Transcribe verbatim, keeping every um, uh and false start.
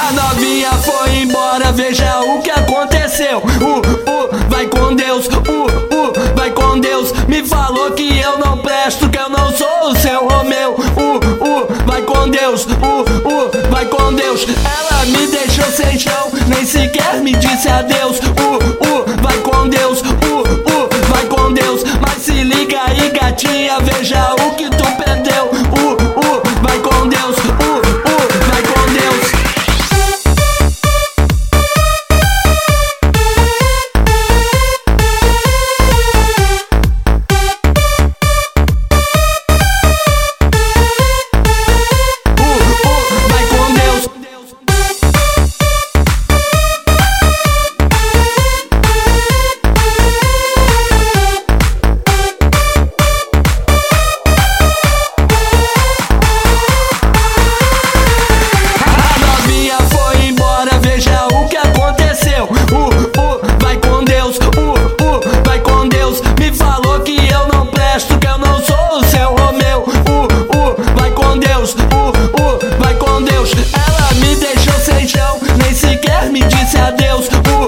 A novinha foi embora, veja o que aconteceu. Uh, uh, vai com Deus, uh, uh, vai com Deus. Me falou que eu não presto, que eu não sou o seu Romeu. Uh, uh, vai com Deus, uh, uh, vai com Deus. Ela me deixou sem chão, nem sequer me disse adeus. Uh, uh, vai com Deus, uh, uh, vai com Deus. Mas se liga aí, gatinha, veja o que tu perdeu. Uh, uh, vai com Deus, uh, uh, vai com Deus. Ela me deixou sem chão, nem sequer me disse adeus.